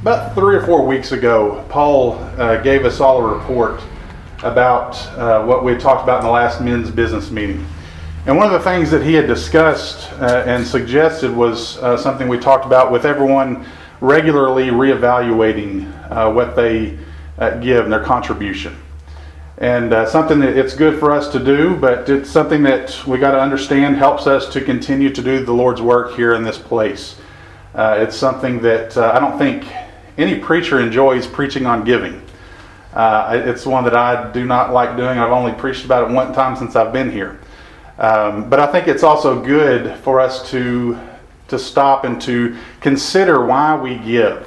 About 3 or 4 weeks ago, Paul gave us all a report about what we had talked about in the last men's business meeting. And one of the things that he had discussed and suggested was something we talked about with everyone regularly reevaluating what they give and their contribution. And something that it's good for us to do, but it's something that we got to understand helps us to continue to do the Lord's work here in this place. It's something that I don't think any preacher enjoys preaching on giving. It's one that I do not like doing. I've only preached about it one time since I've been here. But I think it's also good for us to stop and to consider why we give,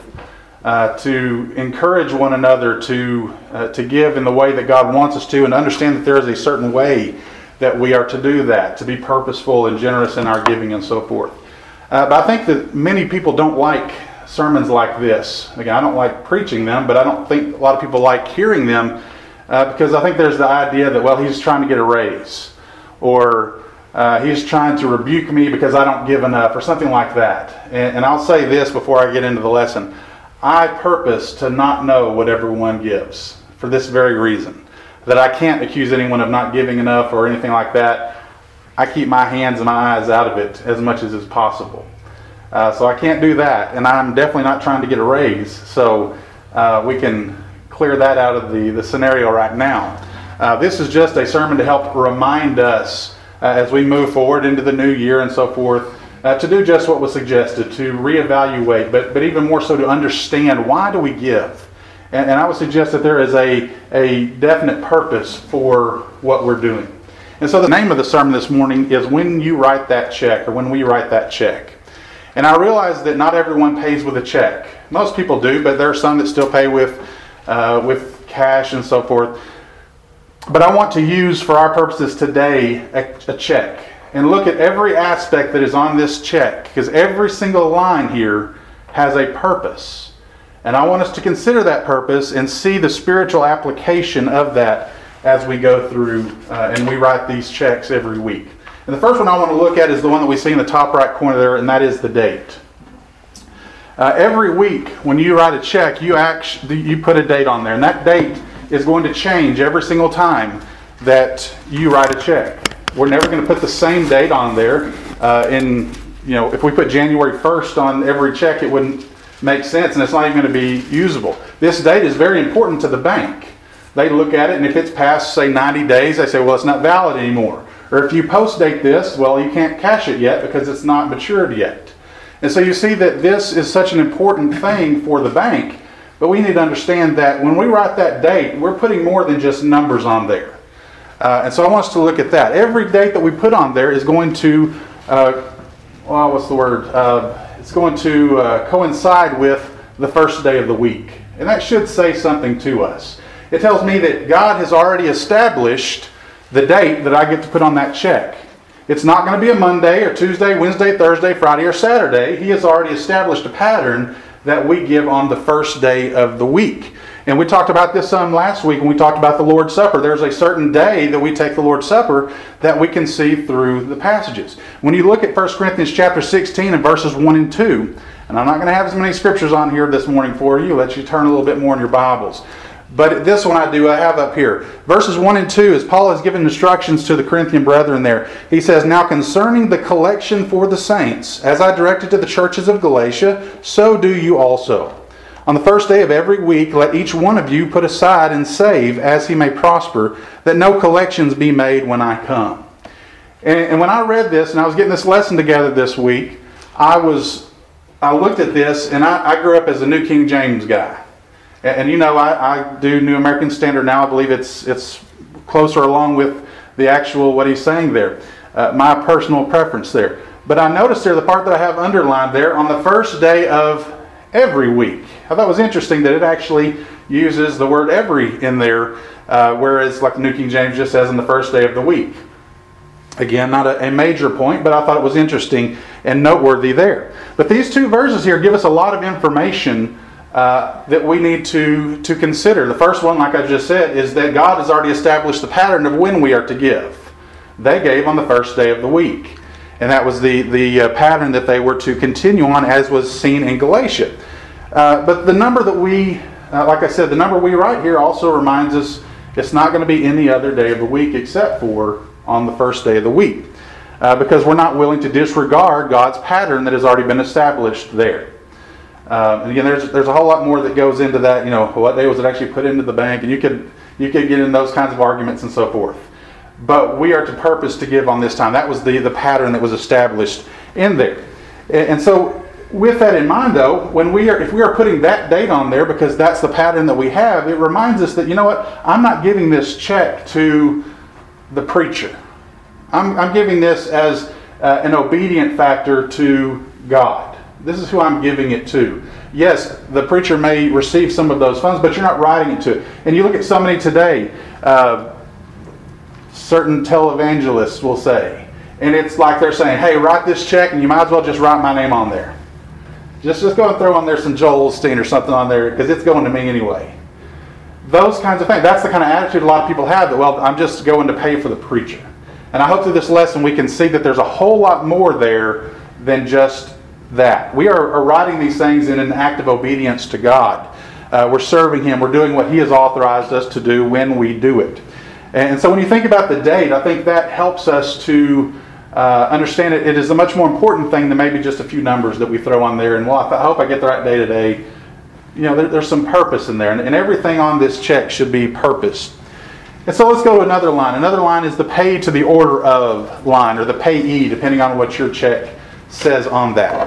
to encourage one another to give in the way that God wants us to, and understand that there is a certain way that we are to do that, to be purposeful and generous in our giving and so forth. But I think that many people don't like sermons like this. Again, I don't like preaching them, but I don't think a lot of people like hearing them because I think there's the idea that, well, he's trying to get a raise, or he's trying to rebuke me because I don't give enough, or something like that. And I'll say this before I get into the lesson. I purpose to not know what everyone gives for this very reason, that I can't accuse anyone of not giving enough or anything like that. I keep my hands and my eyes out of it as much as is possible. So I can't do that, and I'm definitely not trying to get a raise, so we can clear that out of the scenario right now. This is just a sermon to help remind us as we move forward into the new year and so forth, to do just what was suggested, to reevaluate, but even more so to understand, why do we give? And I would suggest that there is a definite purpose for what we're doing. And so the name of the sermon this morning is When You Write That Check, or When We Write That Check. And I realize that not everyone pays with a check. Most people do, but there are some that still pay with cash and so forth. But I want to use, for our purposes today, a check. And look at every aspect that is on this check, because every single line here has a purpose. And I want us to consider that purpose and see the spiritual application of that as we go through and we write these checks every week. And the first one I want to look at is the one that we see in the top right corner there, and that is the date. Every week when you write a check, you put a date on there, and that date is going to change every single time that you write a check. We're never going to put the same date on there. If we put January 1st on every check, it wouldn't make sense, and it's not even going to be usable. This date is very important to the bank. They look at it, and if it's past, say, 90 days, they say, well, it's not valid anymore. Or if you post-date this, well, you can't cash it yet because it's not matured yet. And so you see that this is such an important thing for the bank, but we need to understand that when we write that date, we're putting more than just numbers on there. And so I want us to look at that. Every date that we put on there is going to, it's going to coincide with the first day of the week. And that should say something to us. It tells me that God has already established the date that I get to put on that check. It's not going to be a Monday or Tuesday, Wednesday, Thursday, Friday, or Saturday. He has already established a pattern that we give on the first day of the week. And we talked about this some last week when we talked about the Lord's Supper. There's a certain day that we take the Lord's Supper that we can see through the passages. When you look at 1 Corinthians chapter 16 and verses 1 and 2, and I'm not going to have as many scriptures on here this morning for you. Let you turn a little bit more in your Bibles. But this one I have up here. Verses 1 and 2, as Paul has given instructions to the Corinthian brethren there, he says, Now concerning the collection for the saints, as I directed to the churches of Galatia, so do you also. On the first day of every week, let each one of you put aside and save as he may prosper, that no collections be made when I come. And when I read this, and I was getting this lesson together this week, I looked at this, and I grew up as a New King James guy. And I do New American Standard now. I believe it's closer along with the actual what he's saying there. My personal preference there. But I noticed there the part that I have underlined there, on the first day of every week. I thought it was interesting that it actually uses the word every in there, whereas like the New King James just says on the first day of the week. Again, not a major point, but I thought it was interesting and noteworthy there. But these two verses here give us a lot of information that we need to consider. The first one, like I just said, is that God has already established the pattern of when we are to give. They gave on the first day of the week. And that was the pattern that they were to continue on, as was seen in Galatia. But the number that we, like I said, the number we write here also reminds us it's not going to be any other day of the week except for on the first day of the week. Because we're not willing to disregard God's pattern that has already been established there. And again, there's a whole lot more that goes into that. What day was it actually put into the bank? And you could get in those kinds of arguments and so forth. But we are to purpose to give on this time. That was the pattern that was established in there. And so with that in mind, though, if we are putting that date on there because that's the pattern that we have, it reminds us that, I'm not giving this check to the preacher. I'm giving this as an obedient factor to God. This is who I'm giving it to. Yes, the preacher may receive some of those funds, but you're not writing it to it. And you look at so many today, certain televangelists will say, and it's like they're saying, hey, write this check and you might as well just write my name on there. Just go and throw on there some Joel Osteen or something on there because it's going to me anyway. Those kinds of things. That's the kind of attitude a lot of people have that, I'm just going to pay for the preacher. And I hope through this lesson we can see that there's a whole lot more there than just that. We are writing these things in an act of obedience to God. We're serving Him. We're doing what He has authorized us to do when we do it. And so when you think about the date, I think that helps us to understand it is a much more important thing than maybe just a few numbers that we throw on there. And I hope I get the right day today. There's some purpose in there. And everything on this check should be purposed. And so let's go to another line. Another line is the pay to the order of line, or the payee, depending on what your check says on that.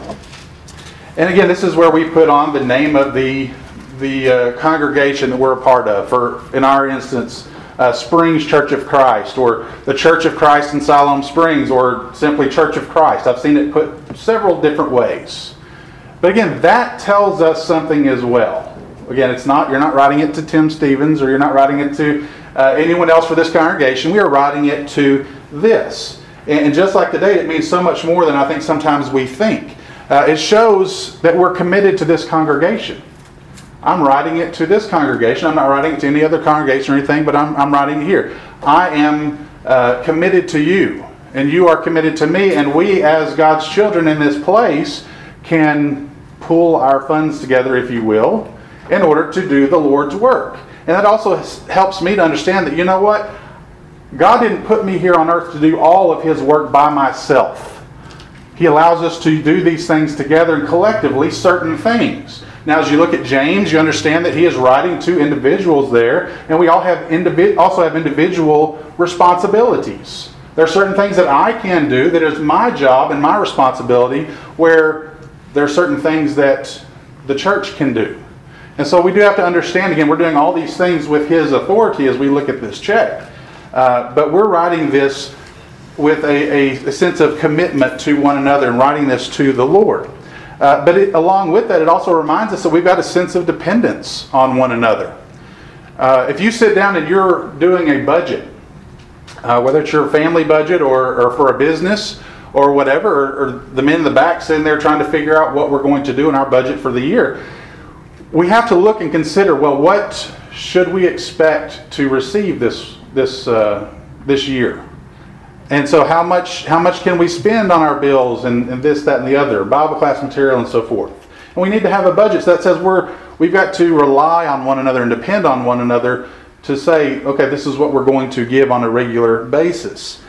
And again, this is where we put on the name of the congregation that we're a part of. For, in our instance, Springs Church of Christ, or the Church of Christ in Siloam Springs, or simply Church of Christ. I've seen it put several different ways. But again, that tells us something as well. Again, you're not writing it to Tim Stevens, or you're not writing it to anyone else for this congregation. We are writing it to this. And just like the date, it means so much more than I think sometimes we think. It shows that we're committed to this congregation. I'm writing it to this congregation. I'm not writing it to any other congregation or anything, but I'm writing it here. I am committed to you, and you are committed to me, and we as God's children in this place can pool our funds together, if you will, in order to do the Lord's work. And that also helps me to understand that, God didn't put me here on earth to do all of His work by myself. He allows us to do these things together and collectively certain things. Now, as you look at James, you understand that he is writing to individuals there, and we all also have individual responsibilities. There are certain things that I can do that is my job and my responsibility, where there are certain things that the church can do. And so we do have to understand, again, we're doing all these things with His authority as we look at this check. But we're writing this with a sense of commitment to one another and writing this to the Lord. But along with that, it also reminds us that we've got a sense of dependence on one another. If you sit down and you're doing a budget, whether it's your family budget or for a business or whatever, or the men in the back sitting there trying to figure out what we're going to do in our budget for the year, we have to look and consider, what should we expect to receive this year? And so how much can we spend on our bills and this, that, and the other, Bible class material and so forth. And we need to have a budget that says we've got to rely on one another and depend on one another to say, okay, this is what we're going to give on a regular basis.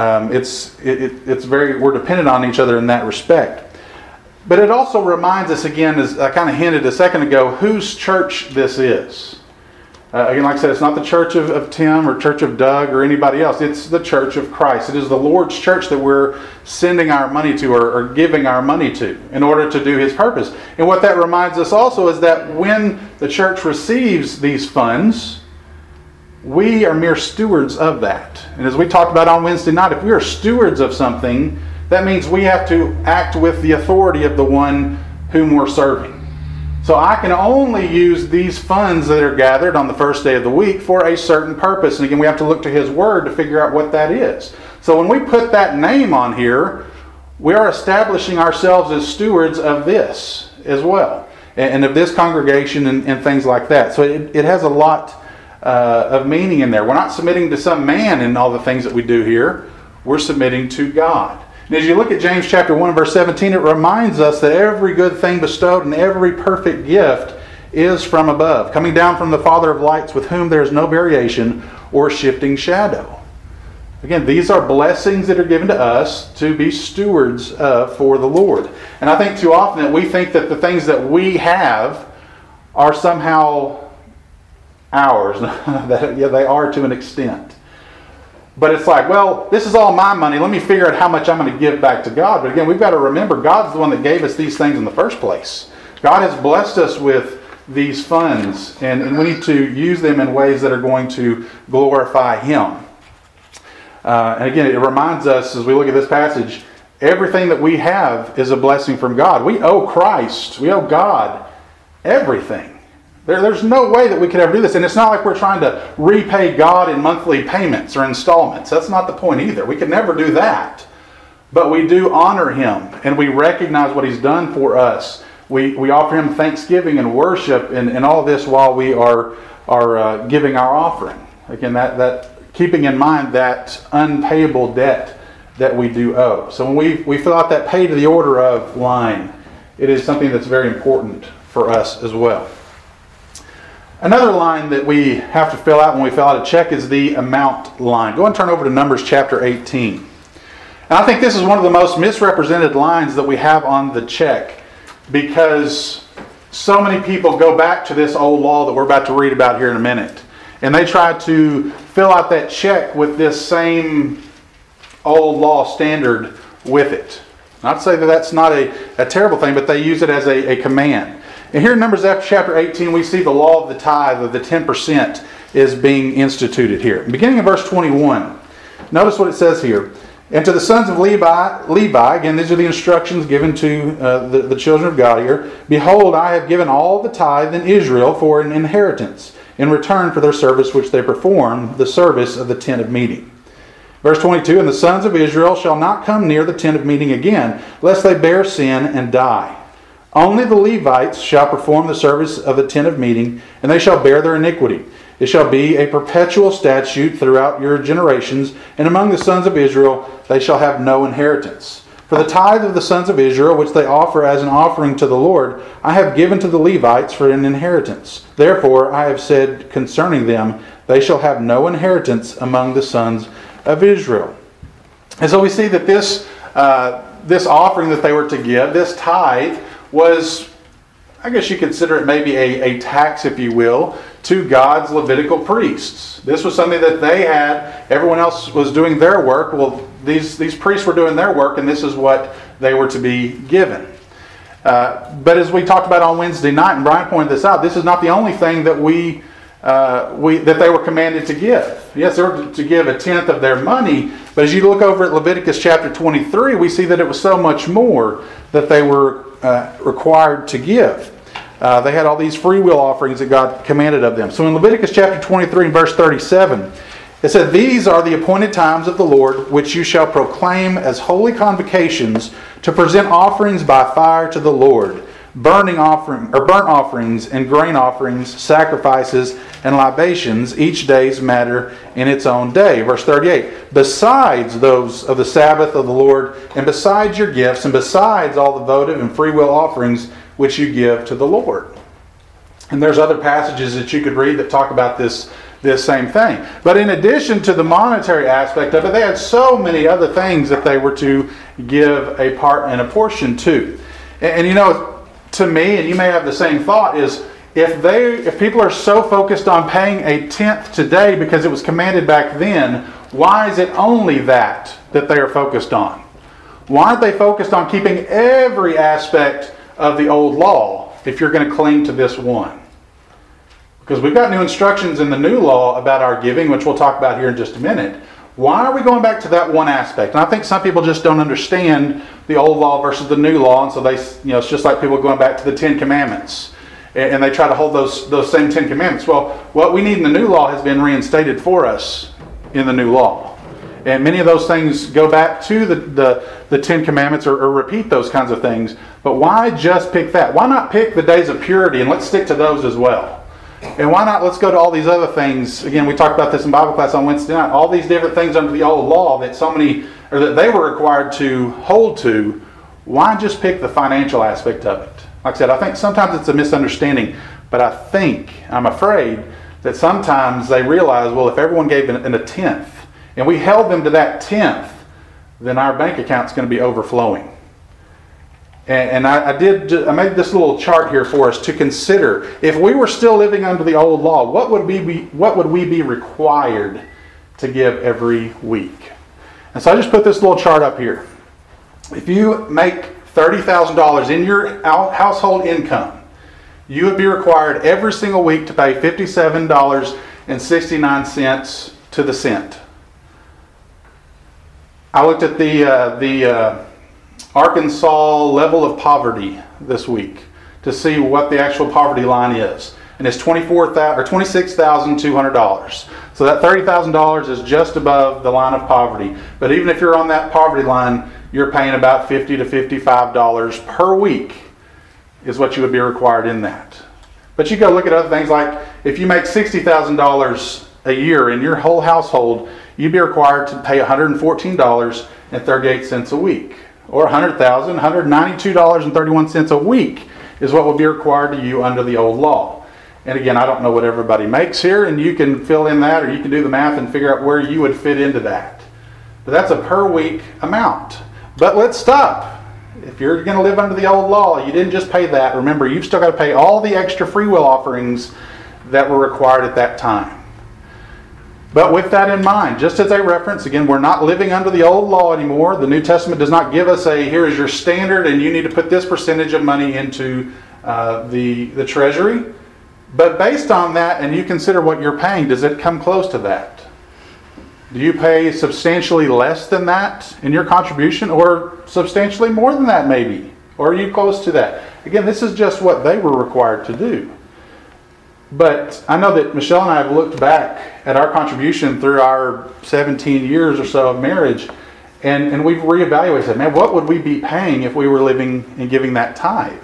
We're dependent on each other in that respect. But it also reminds us, again, as I kind of hinted a second ago, whose church this is. Again, like I said, it's not the church of Tim or church of Doug or anybody else. It's the church of Christ. It is the Lord's church that we're sending our money to or giving our money to in order to do His purpose. And what that reminds us also is that when the church receives these funds, we are mere stewards of that. And as we talked about on Wednesday night, if we are stewards of something, that means we have to act with the authority of the one whom we're serving. So I can only use these funds that are gathered on the first day of the week for a certain purpose. And again, we have to look to His Word to figure out what that is. So when we put that name on here, we are establishing ourselves as stewards of this as well. And of this congregation and things like that. So it has a lot of meaning in there. We're not submitting to some man in all the things that we do here. We're submitting to God. And as you look at James chapter 1 verse 17, it reminds us that every good thing bestowed and every perfect gift is from above, coming down from the Father of lights, with whom there is no variation or shifting shadow. Again, these are blessings that are given to us to be stewards of for the Lord. And I think too often that we think that the things that we have are somehow ours. Yeah, they are to an extent. But it's like, well, this is all my money. Let me figure out how much I'm going to give back to God. But again, we've got to remember God's the one that gave us these things in the first place. God has blessed us with these funds, and we need to use them in ways that are going to glorify Him. And again, it reminds us as we look at this passage, everything that we have is a blessing from God. We owe Christ, we owe God everything. There's no way that we could ever do this. And it's not like we're trying to repay God in monthly payments or installments. That's not the point either. We could never do that. But we do honor Him, and we recognize what He's done for us. We offer Him thanksgiving and worship and all of this while we are giving our offering. Again, that keeping in mind that unpayable debt that we do owe. So when we fill out that pay to the order of line, it is something that's very important for us as well. Another line that we have to fill out when we fill out a check is the amount line. Go and turn over to Numbers chapter 18. And I think this is one of the most misrepresented lines that we have on the check, because so many people go back to this old law that we're about to read about here in a minute. And they try to fill out that check with this same old law standard with it. Not to say that that's not a terrible thing, but they use it as a command. And here in Numbers chapter 18, we see the law of the tithe of the 10% is being instituted here. Beginning in verse 21, notice what it says here. And to the sons of Levi, again, these are the instructions given to the children of God here. Behold, I have given all the tithe in Israel for an inheritance, in return for their service which they perform, the service of the tent of meeting. Verse 22, and the sons of Israel shall not come near the tent of meeting again, lest they bear sin and die. Only the Levites shall perform the service of the tent of meeting, and they shall bear their iniquity. It shall be a perpetual statute throughout your generations, and among the sons of Israel they shall have no inheritance. For the tithe of the sons of Israel, which they offer as an offering to the Lord, I have given to the Levites for an inheritance. Therefore I have said concerning them, they shall have no inheritance among the sons of Israel. And so we see that this offering that they were to give, this tithe, was, I guess you consider it maybe a tax, if you will, to God's Levitical priests. This was something that they had. Everyone else was doing their work. Well, these priests were doing their work, and this is what they were to be given. But as we talked about on Wednesday night, and Brian pointed this out, this is not the only thing that that they were commanded to give. Yes, they were to give a tenth of their money, but as you look over at Leviticus chapter 23, we see that it was so much more that they were required to give. They had all these free will offerings that God commanded of them. So in Leviticus chapter 23 and verse 37, it said, these are the appointed times of the Lord, which you shall proclaim as holy convocations to present offerings by fire to the Lord, burnt offerings and grain offerings, sacrifices and libations, each day's matter in its own day. Verse 38, besides those of the Sabbath of the Lord, and besides your gifts, and besides all the votive and free will offerings which you give to the Lord. And there's other passages that you could read that talk about this same thing. But in addition to the monetary aspect of it, they had so many other things that they were to give a part and a portion to. And you know, to me, and you may have the same thought, is if people are so focused on paying a tenth today because it was commanded back then, why is it only that they are focused on? Why aren't they focused on keeping every aspect of the old law if you're going to cling to this one? Because we've got new instructions in the new law about our giving, which we'll talk about here in just a minute. Why are we going back to that one aspect? And I think some people just don't understand the old law versus the new law, and so it's just like people going back to the Ten Commandments, and they try to hold those same Ten Commandments. Well, what we need in the new law has been reinstated for us in the new law, and many of those things go back to the Ten Commandments or repeat those kinds of things. But why just pick that? Why not pick the days of purity and let's stick to those as well? And why not let's go to all these other things. Again, we talked about this in Bible class on Wednesday night. All these different things under the old law that so many or that they were required to hold to, why just pick the financial aspect of it? Like I said, I think sometimes it's a misunderstanding, but I'm afraid that sometimes they realize, well, if everyone gave in a tenth, and we held them to that tenth, then our bank account's going to be overflowing. And I made this little chart here for us to consider. If we were still living under the old law, what would we be required to give every week? And so I just put this little chart up here. If you make $30,000 in your household income, you would be required every single week to pay $57.69 to the cent. I looked at the Arkansas level of poverty this week to see what the actual poverty line is, and it's $26,200. So that $30,000 is just above the line of poverty. But even if you're on that poverty line, you're paying about $50 to $55 per week is what you would be required in that. But you go look at other things like if you make $60,000 a year in your whole household, you'd be required to pay $114.38 a week. Or $192.31 a week is what would be required to you under the old law. And again, I don't know what everybody makes here, and you can fill in that, or you can do the math and figure out where you would fit into that. But that's a per week amount. But let's stop. If you're going to live under the old law, you didn't just pay that. Remember, you've still got to pay all the extra free will offerings that were required at that time. But with that in mind, just as a reference, again, we're not living under the old law anymore. The New Testament does not give us here is your standard and you need to put this percentage of money into the treasury. But based on that, and you consider what you're paying, does it come close to that? Do you pay substantially less than that in your contribution, or substantially more than that maybe? Or are you close to that? Again, this is just what they were required to do. But I know that Michelle and I have looked back at our contribution through our 17 years or so of marriage, and we've reevaluated, said, man, what would we be paying if we were living and giving that tithe?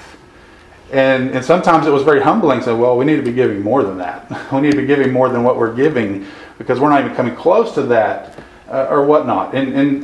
And sometimes it was very humbling to say, well, we need to be giving more than that. We need to be giving more than what we're giving because we're not even coming close to that or whatnot. And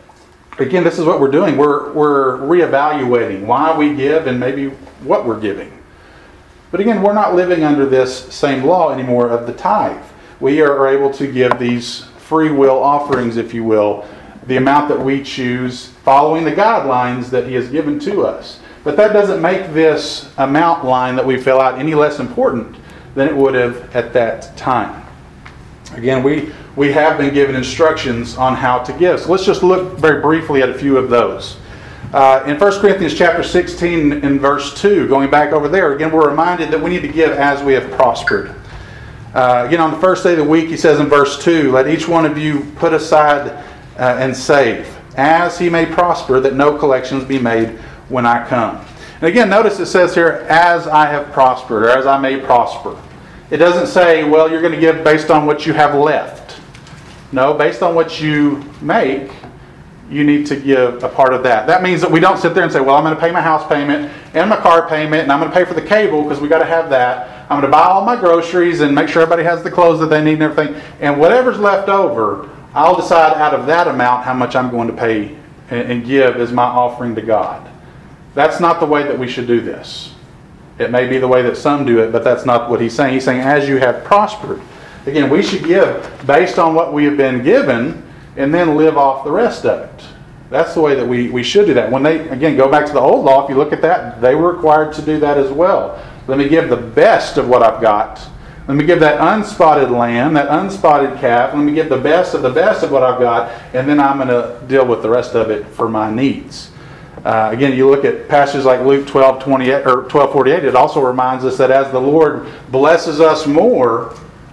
again, this is what we're doing. We're reevaluating why we give and maybe what we're giving. But again, we're not living under this same law anymore of the tithe. We are able to give these free will offerings, if you will, the amount that we choose following the guidelines that He has given to us. But that doesn't make this amount line that we fill out any less important than it would have at that time. Again, we have been given instructions on how to give. So let's just look very briefly at a few of those. In 1 Corinthians chapter 16 and verse 2, going back over there, again, we're reminded that we need to give as we have prospered. Again, on the first day of the week, he says in verse 2, let each one of you put aside and save, as he may prosper, that no collections be made when I come. And again, notice it says here, as I have prospered, or as I may prosper. It doesn't say, well, you're going to give based on what you have left. No, based on what you make, you need to give a part of that. That means that we don't sit there and say, well, I'm going to pay my house payment and my car payment, and I'm going to pay for the cable because we got to have that. I'm going to buy all my groceries and make sure everybody has the clothes that they need and everything. And whatever's left over, I'll decide out of that amount how much I'm going to pay and give as my offering to God. That's not the way that we should do this. It may be the way that some do it, but that's not what he's saying. He's saying, as you have prospered. Again, we should give based on what we have been given and then live off the rest of it. That's the way that we should do that. When they, again, go back to the old law, if you look at that, they were required to do that as well. Let me give the best of what I've got. Let me give that unspotted lamb, that unspotted calf. Let me give the best of what I've got, and then I'm going to deal with the rest of it for my needs. Again, you look at passages like Luke 12:28 or 12:48. It also reminds us that as the Lord blesses us more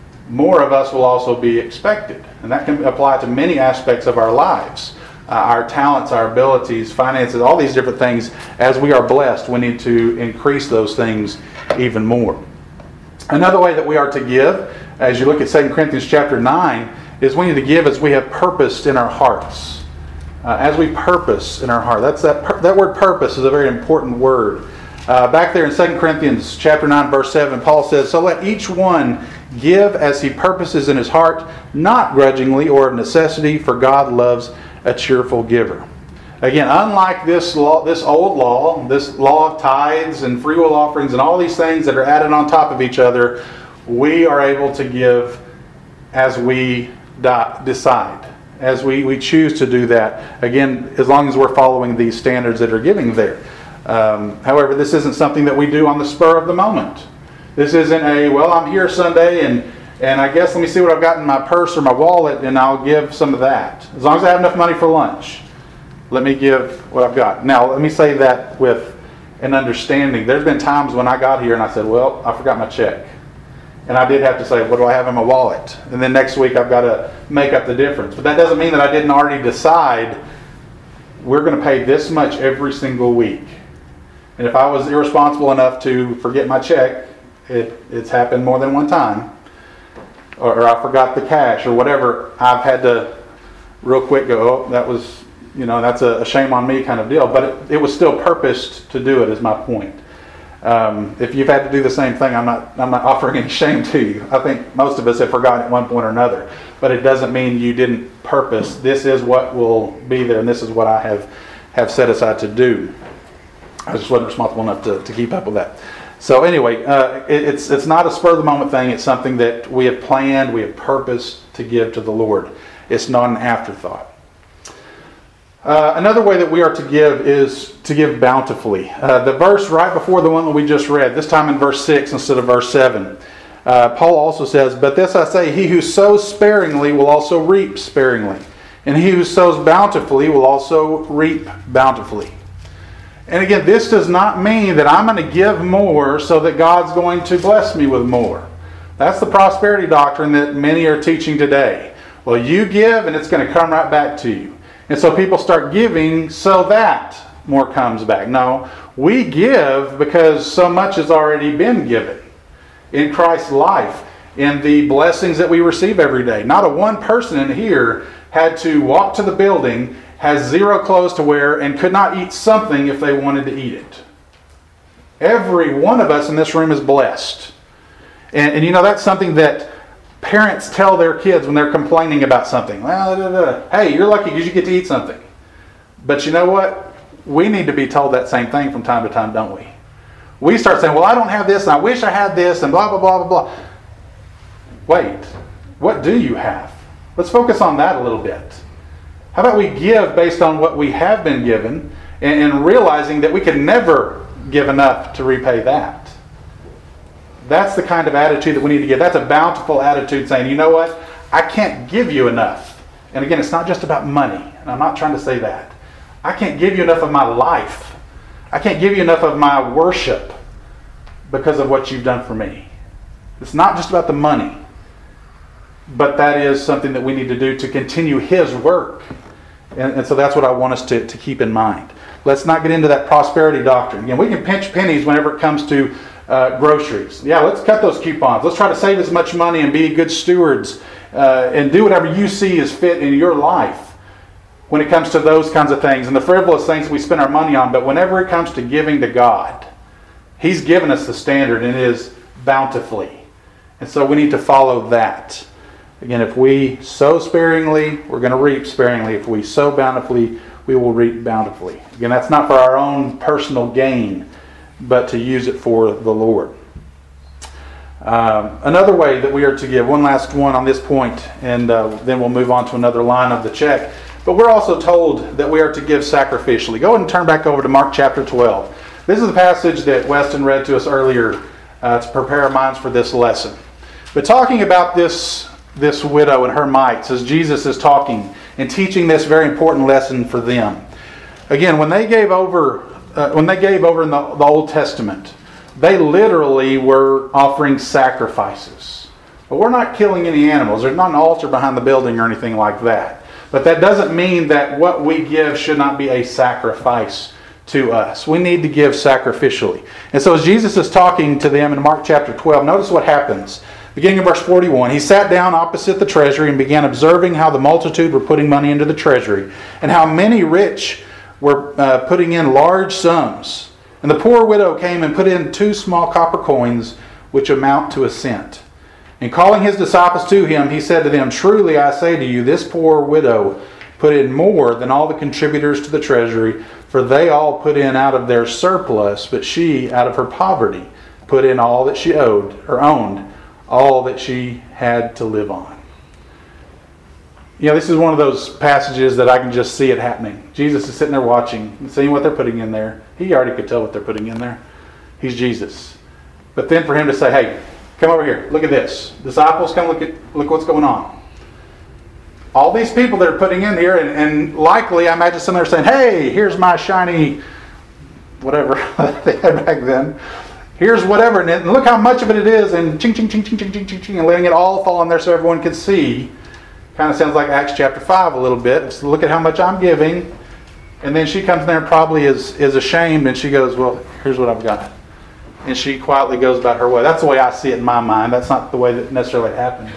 of us will also be expected, and that can apply to many aspects of our lives, our talents, our abilities, finances, all these different things. As we are blessed, we need to increase those things even more. Another way that we are to give, as you look at 2 Corinthians chapter 9, is we need to give as we have purposed in our hearts. As we purpose in our heart. That word purpose is a very important word. Back there in 2 Corinthians chapter 9, verse 7, Paul says, so let each one give as he purposes in his heart, not grudgingly or of necessity, for God loves a cheerful giver. Again, unlike this old law, this law of tithes and free will offerings and all these things that are added on top of each other, we are able to give as we decide, as we choose to do that. Again, as long as we're following these standards that are given there. However, this isn't something that we do on the spur of the moment. This isn't I'm here Sunday and I guess let me see what I've got in my purse or my wallet and I'll give some of that. As long as I have enough money for lunch, let me give what I've got. Now, let me say that with an understanding. There's been times when I got here and I said, well, I forgot my check. And I did have to say, what do I have in my wallet? And then next week I've got to make up the difference. But that doesn't mean that I didn't already decide we're going to pay this much every single week. And if I was irresponsible enough to forget my check, it's happened more than one time, or I forgot the cash or whatever, I've had to real quick go, that was, that's a shame on me kind of deal. But it was still purposed to do it, is my point. If you've had to do the same thing, I'm not offering any shame to you. I think most of us have forgotten at one point or another. But it doesn't mean you didn't purpose. This is what will be there, and this is what I have set aside to do. I just wasn't responsible enough to keep up with that. So anyway, it's not a spur of the moment thing. It's something that we have planned, we have purposed to give to the Lord. It's not an afterthought. Another way that we are to give is to give bountifully. The verse right before the one that we just read, this time in verse 6 instead of verse 7, Paul also says, "But this I say, he who sows sparingly will also reap sparingly, and he who sows bountifully will also reap bountifully." And again, this does not mean that I'm going to give more so that God's going to bless me with more. That's the prosperity doctrine that many are teaching today. Well, you give and it's going to come right back to you. And so people start giving so that more comes back. No, we give because so much has already been given in Christ's life, in the blessings that we receive every day. Not a one person in here had to walk to the building, has zero clothes to wear, and could not eat something if they wanted to eat it. Every one of us in this room is blessed. And that's something that parents tell their kids when they're complaining about something. Well, hey, you're lucky because you get to eat something. But you know what? We need to be told that same thing from time to time, don't we? We start saying, well, I don't have this, and I wish I had this, and blah, blah, blah, blah, blah. Wait, what do you have? Let's focus on that a little bit. How about we give based on what we have been given and realizing that we can never give enough to repay that? That's the kind of attitude that we need to get. That's a bountiful attitude, saying, you know what? I can't give you enough. And again, it's not just about money. And I'm not trying to say that. I can't give you enough of my life. I can't give you enough of my worship because of what you've done for me. It's not just about the money. But that is something that we need to do to continue His work. And so that's what I want us to keep in mind. Let's not get into that prosperity doctrine. Again, we can pinch pennies whenever it comes to groceries. Yeah, let's cut those coupons. Let's try to save as much money and be good stewards and do whatever you see is fit in your life when it comes to those kinds of things and the frivolous things we spend our money on. But whenever it comes to giving to God, He's given us the standard, and it is bountifully. And so we need to follow that. Again, if we sow sparingly, we're going to reap sparingly. If we sow bountifully, we will reap bountifully. Again, that's not for our own personal gain, but to use it for the Lord. Another way that we are to give, one last one on this point, and then we'll move on to another line of the check. But we're also told that we are to give sacrificially. Go ahead and turn back over to Mark chapter 12. This is the passage that Weston read to us earlier to prepare our minds for this lesson. But talking about this widow and her mites, as Jesus is talking and teaching this very important lesson for them. Again, when they gave over in the Old Testament, they literally were offering sacrifices. But we're not killing any animals. There's not an altar behind the building or anything like that. But that doesn't mean that what we give should not be a sacrifice to us. We need to give sacrificially. And so as Jesus is talking to them in Mark chapter 12, notice what happens. Beginning in verse 41, He sat down opposite the treasury and began observing how the multitude were putting money into the treasury, and how many rich were putting in large sums. And the poor widow came and put in 2 small copper coins, which amount to a cent. And calling His disciples to Him, He said to them, "Truly I say to you, this poor widow put in more than all the contributors to the treasury, for they all put in out of their surplus, but she, out of her poverty, put in all that she owed or owned, all that she had to live on. This is one of those passages that I can just see it happening. Jesus is sitting there watching, seeing what they're putting in there. He already could tell what they're putting in there. He's Jesus. But then for him to say, hey, come over here, look at this. Disciples, come look what's going on. All these people that are putting in here, and likely I imagine some of them are saying, hey, here's my shiny whatever they had back then. Here's whatever, and look how much of it is, and ching, ching, ching, ching, ching, ching, ching, ching, and letting it all fall in there so everyone can see. Kind of sounds like Acts chapter 5 a little bit. So look at how much I'm giving. And then she comes there and probably is ashamed, and she goes, well, here's what I've got. And she quietly goes about her way. That's the way I see it in my mind. That's not the way that necessarily happened.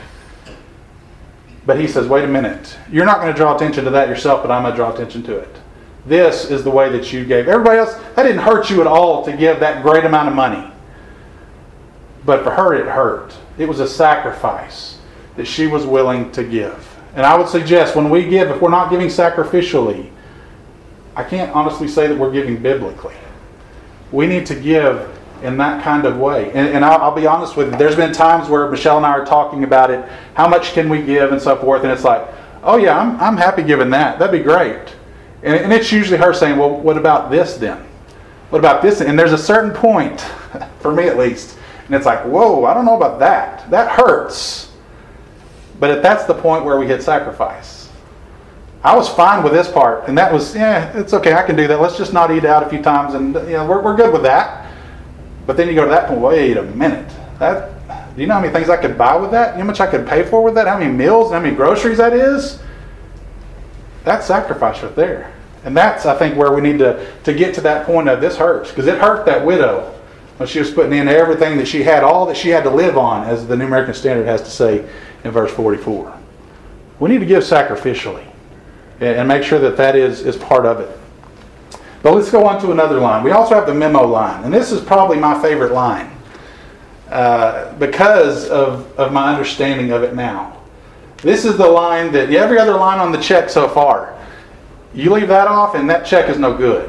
But he says, wait a minute. You're not going to draw attention to that yourself, but I'm going to draw attention to it. This is the way that you gave. Everybody else, that didn't hurt you at all to give that great amount of money. But for her, it hurt. It was a sacrifice that she was willing to give. And I would suggest when we give, if we're not giving sacrificially, I can't honestly say that we're giving biblically. We need to give in that kind of way. And I'll be honest with you, there's been times where Michelle and I are talking about it, how much can we give and so forth, and it's like, oh yeah, I'm happy giving that. That'd be great. And it's usually her saying, well, what about this then? What about this? And there's a certain point, for me at least, and it's like, whoa, I don't know about that. That hurts. But that's the point where we hit sacrifice. I was fine with this part, and that was, it's okay, I can do that. Let's just not eat out a few times, and we're good with that. But then you go to that point, wait a minute. Do you know how many things I could buy with that? You know how much I could pay for with that? How many meals, how many groceries that is? That's sacrifice right there. And that's, I think, where we need to get to that point of this hurts. Because it hurt that widow when she was putting in everything that she had, all that she had to live on, as the New American Standard has to say in verse 44. We need to give sacrificially and make sure that is part of it. But let's go on to another line. We also have the memo line. And this is probably my favorite line because of my understanding of it now. This is the line that every other line on the check so far, you leave that off and that check is no good.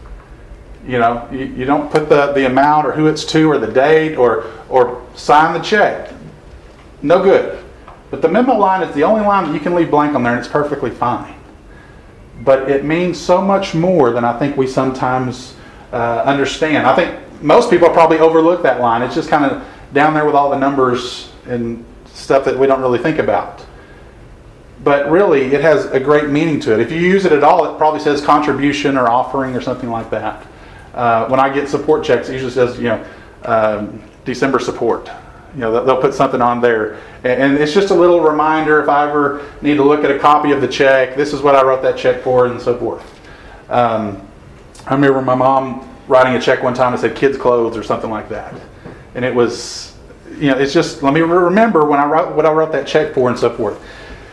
You don't put the amount or who it's to or the date or sign the check. No good. But the memo line is the only line that you can leave blank on there, and it's perfectly fine. But it means so much more than I think we sometimes understand. I think most people probably overlook that line. It's just kind of down there with all the numbers and stuff that we don't really think about. But really, it has a great meaning to it. If you use it at all, it probably says contribution or offering or something like that. When I get support checks, it usually says, December support. They'll put something on there. And it's just a little reminder if I ever need to look at a copy of the check, this is what I wrote that check for, and so forth. I remember my mom writing a check one time that said kids' clothes or something like that. And it was, it's just, let me remember when I wrote that check for and so forth.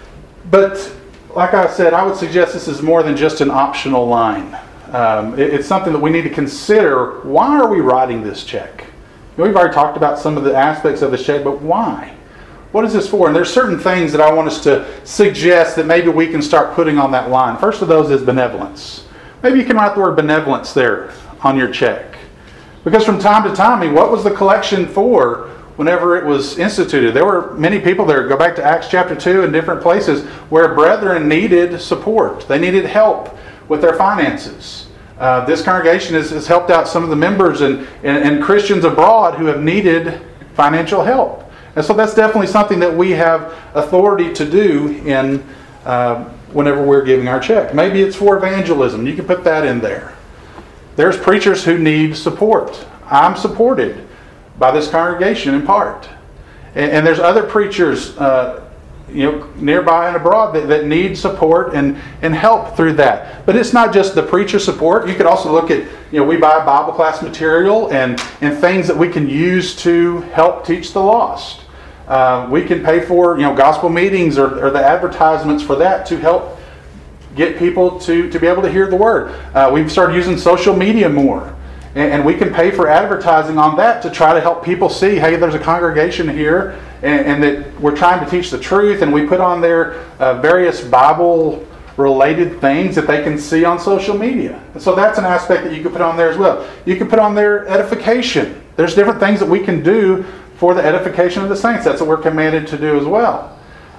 But like I said, I would suggest this is more than just an optional line. It's something that we need to consider. Why are we writing this check? We've already talked about some of the aspects of this check, but why? What is this for? And there's certain things that I want us to suggest that maybe we can start putting on that line. First of those is benevolence. Maybe you can write the word benevolence there on your check. Because from time to time, what was the collection for whenever it was instituted? There were many people there. Go back to Acts chapter 2 and different places where brethren needed support. They needed help with their finances. This congregation has helped out some of the members and Christians abroad who have needed financial help. And so that's definitely something that we have authority to do in whenever we're giving our check. Maybe it's for evangelism. You can put that in there. There's preachers who need support. I'm supported by this congregation in part. And there's other preachers nearby and abroad that need support and help through that. But it's not just the preacher support. You could also look at, we buy Bible class material and things that we can use to help teach the lost. We can pay for, gospel meetings or the advertisements for that to help get people to be able to hear the word. We've started using social media more. And we can pay for advertising on that to try to help people see, hey, there's a congregation here and that we're trying to teach the truth. And we put on there various Bible related things that they can see on social media. And so that's an aspect that you could put on there as well. You could put on there edification. There's different things that we can do for the edification of the saints. That's what we're commanded to do as well.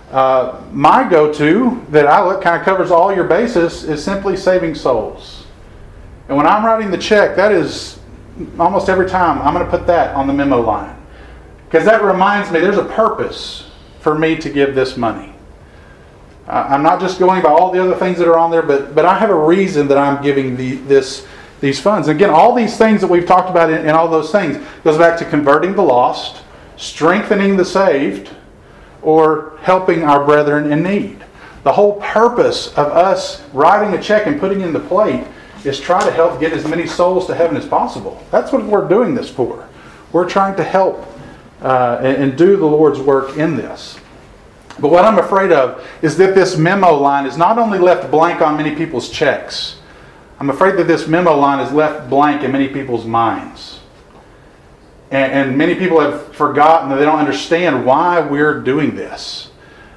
My go-to that I look kind of covers all your bases is simply saving souls. And when I'm writing the check, that is almost every time I'm going to put that on the memo line. Because that reminds me there's a purpose for me to give this money. I'm not just going by all the other things that are on there, but I have a reason that I'm giving these funds. Again, all these things that we've talked about in all those things goes back to converting the lost, strengthening the saved, or helping our brethren in need. The whole purpose of us writing a check and putting in the plate is try to help get as many souls to heaven as possible. That's what we're doing this for. We're trying to help and do the Lord's work in this. But what I'm afraid of is that this memo line is not only left blank on many people's checks. I'm afraid that this memo line is left blank in many people's minds. And many people have forgotten that they don't understand why we're doing this.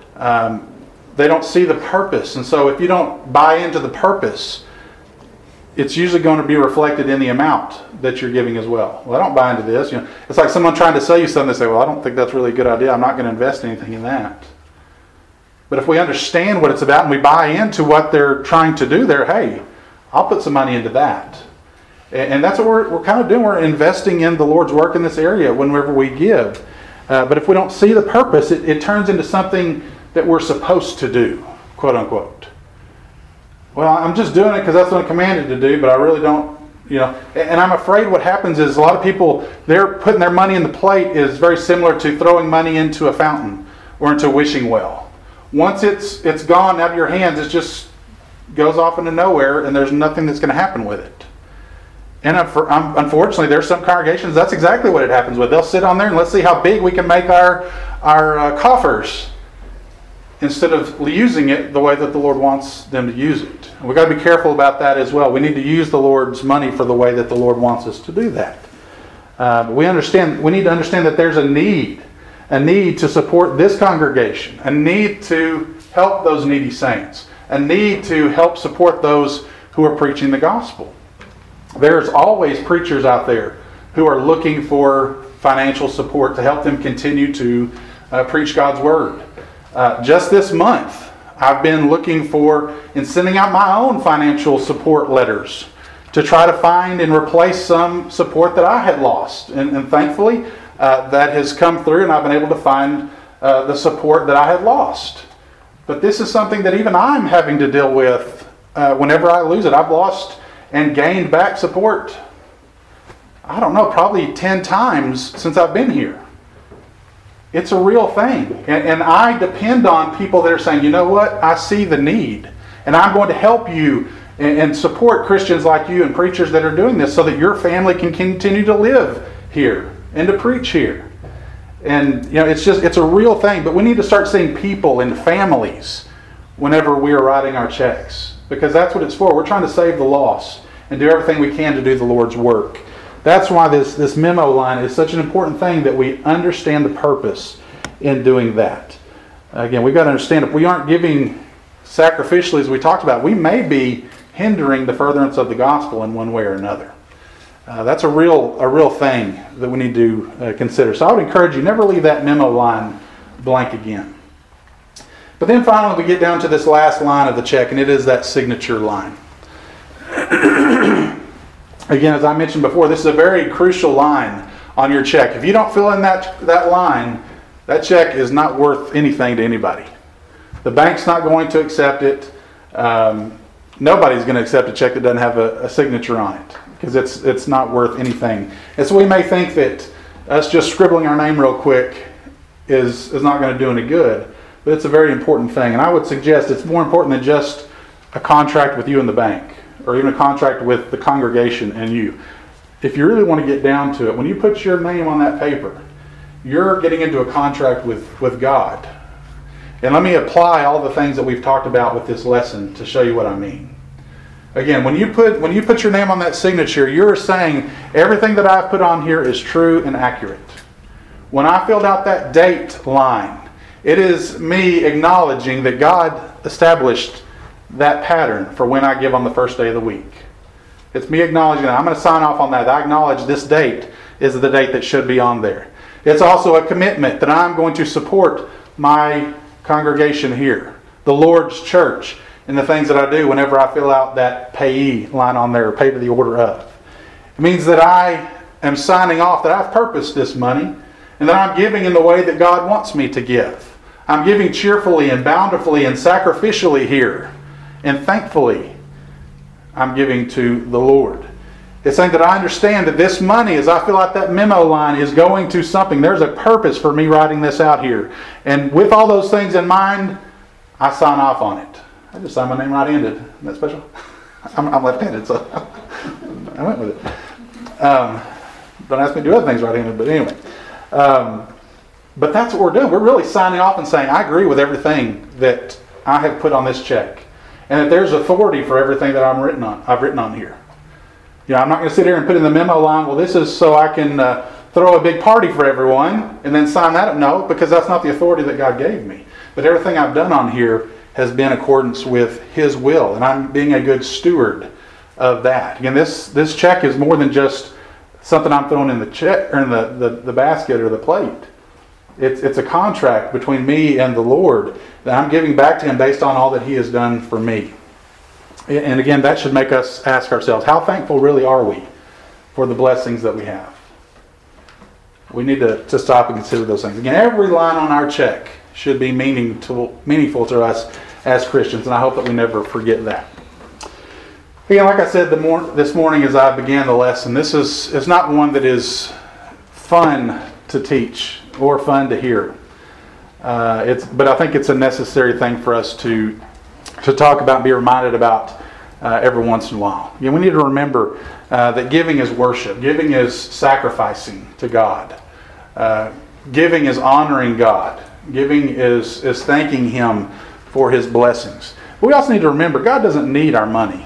They don't see the purpose. And so if you don't buy into the purpose, it's usually going to be reflected in the amount that you're giving as well. Well, I don't buy into this. It's like someone trying to sell you something. They say, well, I don't think that's really a good idea. I'm not going to invest anything in that. But if we understand what it's about and we buy into what they're trying to do there, hey, I'll put some money into that. And that's what we're kind of doing. We're investing in the Lord's work in this area whenever we give. But if we don't see the purpose, it turns into something that we're supposed to do, quote unquote. Well, I'm just doing it because that's what I'm commanded to do, but I really don't, And I'm afraid what happens is a lot of people, they're putting their money in the plate is very similar to throwing money into a fountain or into a wishing well. Once it's gone out of your hands, it just goes off into nowhere, and there's nothing that's going to happen with it. And unfortunately, there's some congregations, that's exactly what it happens with. They'll sit on there and let's see how big we can make our coffers instead of using it the way that the Lord wants them to use it. And we've got to be careful about that as well. We need to use the Lord's money for the way that the Lord wants us to do that. We need to understand that there's a need to support this congregation, a need to help those needy saints, a need to help support those who are preaching the gospel. There's always preachers out there who are looking for financial support to help them continue to preach God's word. Just this month, I've been looking for and sending out my own financial support letters to try to find and replace some support that I had lost. And thankfully, that has come through and I've been able to find the support that I had lost. But this is something that even I'm having to deal with whenever I lose it. I've lost and gained back support, I don't know, probably 10 times since I've been here. It's a real thing. And I depend on people that are saying, you know what, I see the need. And I'm going to help you and support Christians like you and preachers that are doing this so that your family can continue to live here and to preach here. And it's a real thing. But we need to start seeing people and families whenever we are writing our checks. Because that's what it's for. We're trying to save the lost and do everything we can to do the Lord's work. That's why this memo line is such an important thing, that we understand the purpose in doing that. Again, we've got to understand if we aren't giving sacrificially, as we talked about, we may be hindering the furtherance of the gospel in one way or another. That's a real thing that we need to consider. So I would encourage you, never leave that memo line blank again. But then finally we get down to this last line of the check, and it is that signature line. Again, as I mentioned before, this is a very crucial line on your check. If you don't fill in that line, that check is not worth anything to anybody. The bank's not going to accept it. Nobody's going to accept a check that doesn't have a signature on it, because it's not worth anything. And so we may think that us just scribbling our name real quick is not going to do any good. But it's a very important thing. And I would suggest it's more important than just a contract with you and the bank, or even a contract with the congregation and you. If you really want to get down to it, when you put your name on that paper, you're getting into a contract with God. And let me apply all the things that we've talked about with this lesson to show you what I mean. Again, when you put your name on that signature, you're saying everything that I've put on here is true and accurate. When I filled out that date line, it is me acknowledging that God established that pattern for when I give on the first day of the week. It's me acknowledging that I'm going to sign off on that. I acknowledge this date is the date that should be on there. It's also a commitment that I'm going to support my congregation here, the Lord's church, in the things that I do whenever I fill out that payee line on there, pay to the order of. It means that I am signing off that I've purposed this money and that I'm giving in the way that God wants me to give. I'm giving cheerfully and bountifully and sacrificially here. And thankfully, I'm giving to the Lord. It's saying that I understand that this money, as I fill out that memo line, is going to something. There's a purpose for me writing this out here. And with all those things in mind, I sign off on it. I just signed my name right-handed. Isn't that special? I'm left-handed, so I went with it. Don't ask me to do other things right-handed, but anyway. But that's what we're doing. We're really signing off and saying, I agree with everything that I have put on this check. And that there's authority for everything that I've written on here. You know, I'm not going to sit here and put in the memo line, well, this is so I can throw a big party for everyone and then sign that up. No, because that's not the authority that God gave me. But everything I've done on here has been in accordance with His will. And I'm being a good steward of that. Again, this check is more than just something I'm throwing in the check or in the basket or the plate. It's a contract between me and the Lord that I'm giving back to Him based on all that He has done for me. And again, that should make us ask ourselves, how thankful really are we for the blessings that we have? We need to stop and consider those things. Again, every line on our check should be meaningful to us as Christians, and I hope that we never forget that. Again, like I said this morning as I began the lesson, it's not one that is fun to teach or fun to hear. But I think it's a necessary thing for us to talk about and be reminded about every once in a while. Again, we need to remember that giving is worship. Giving is sacrificing to God. Giving is honoring God. Giving is thanking Him for His blessings. But we also need to remember God doesn't need our money.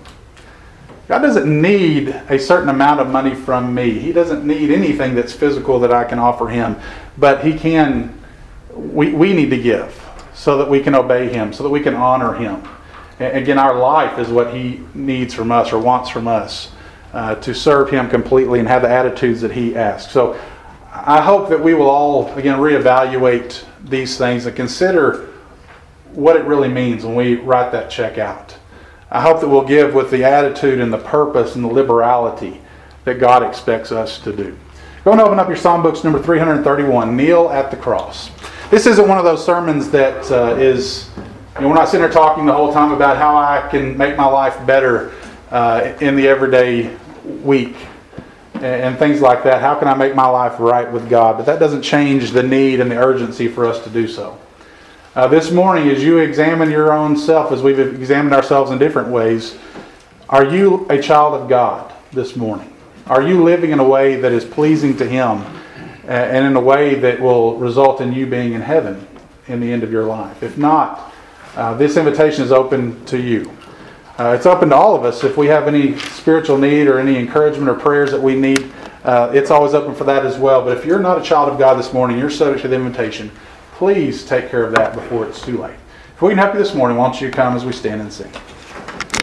God doesn't need a certain amount of money from me. He doesn't need anything that's physical that I can offer Him. But He can. We need to give so that we can obey Him, so that we can honor Him. Again, our life is what He needs from us or wants from us to serve Him completely and have the attitudes that He asks. So I hope that we will all, again, reevaluate these things and consider what it really means when we write that check out. I hope that we'll give with the attitude and the purpose and the liberality that God expects us to do. Go and open up your Psalm books, number 331, Kneel at the Cross. This isn't one of those sermons that we're not sitting there talking the whole time about how I can make my life better in the everyday week and things like that. How can I make my life right with God? But that doesn't change the need and the urgency for us to do so. This morning, as you examine your own self, as we've examined ourselves in different ways, are you a child of God this morning? Are you living in a way that is pleasing to Him and in a way that will result in you being in heaven in the end of your life? If not, this invitation is open to you. It's open to all of us. If we have any spiritual need or any encouragement or prayers that we need, it's always open for that as well. But if you're not a child of God this morning, you're subject to the invitation. Please take care of that before it's too late. If we can help you this morning, why don't you come as we stand and sing.